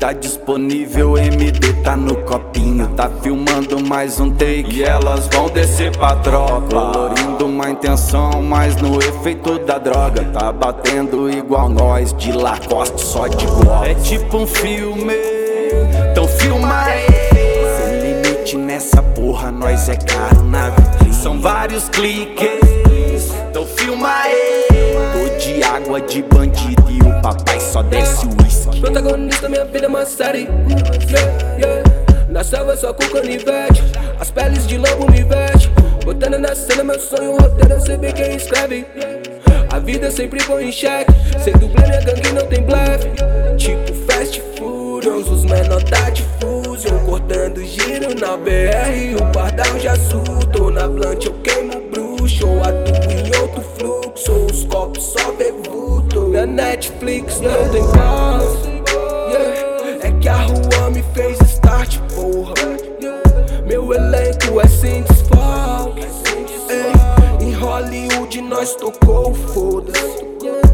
Tá disponível, MD tá no copinho. Tá filmando mais um take e elas vão descer pra tropa. Colorindo uma intenção, mas no efeito da droga. Tá batendo igual nós, de Lacoste, só de gola. É tipo um filme, então filma aí. Sem limite nessa porra, nós é caro na vitrine. São vários cliques, então filma aí. Tô de água de bandido e o papai só desce o uísque. Protagonista, minha vida é uma série. Na selva só com canivete, as peles de lobo me veste. Botando na cena meu sonho, roteiro, eu sei bem quem escreve. A vida sempre põe em xeque, sem dublê minha gangue não tem blefe. Tipo Fast Furious, os menor tá de fusion. Cortando giro na BR, o pardal já surtou. Na blunt eu queimo bruxo, ou atuo em outro fluxo. Os copos só vê vulto. Minha Netflix não tem pausa. É que a rua me fez start, porra. Meu elenco é sem desfalque. Em Hollywood nós tocou, foda-se.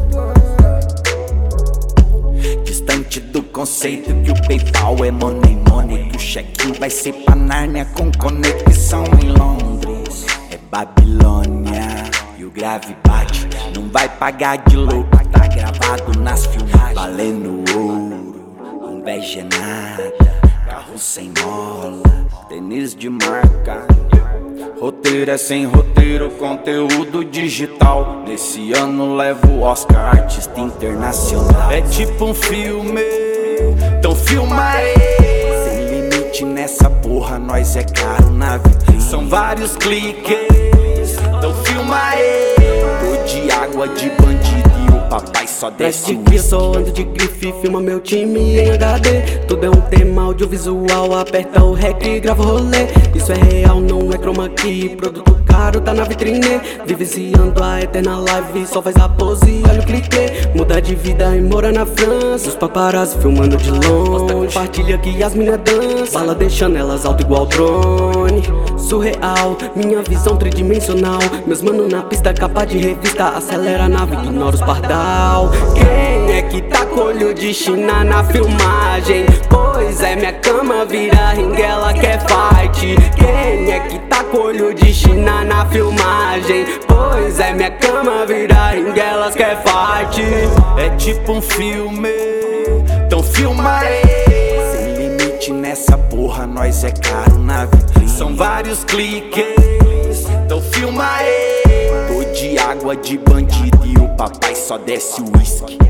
Distante do conceito que o PayPal é money, money. Que o check-in vai ser pra Nárnia com conexão em Londres. É Babilônia e o grave bate. Não vai pagar de louco, tá gravado nas filmagens. Valendo ouro, inveja é nada. Carro sem mola, tênis de marca. Roteiro é sem roteiro, conteúdo digital. Nesse ano levo o Oscar, artista internacional. É tipo um filme, então filma aí. Sem limite nessa porra, nós é caro na vitrine. São vários cliques, então filma aí. Tô de água de bandido e o papai só desce o uísque. Só ando de grife, filma meu time em HD. Tudo é um tema audiovisual, aperta o rec e grava o rolê. Isso é real, não é chroma key, produto caro tá na vitrine. Vivenciando a eterna live, só faz a pose, olha o clique. Muda de vida e mora na França. Os paparazzi filmando de longe, compartilha que as minas dançam. Bala deixando elas alto igual drone. Surreal, minha visão tridimensional. Meus mano na pista, capa de revista. Acelera a nave, ignora os pardal. Quem é que tá com olho de China na filmagem? Pois é, minha cama vira ringue, ela quer fight. Quem é que tá com olho de China na filmagem? Pois é, minha cama vira ringue, elas quer fight. É tipo um filme, então filma aí. Sem limite nessa porra, nós é caro na vitrine. São vários cliques, então filma aí. Tô de água de bandido e o papai só desce o uísque.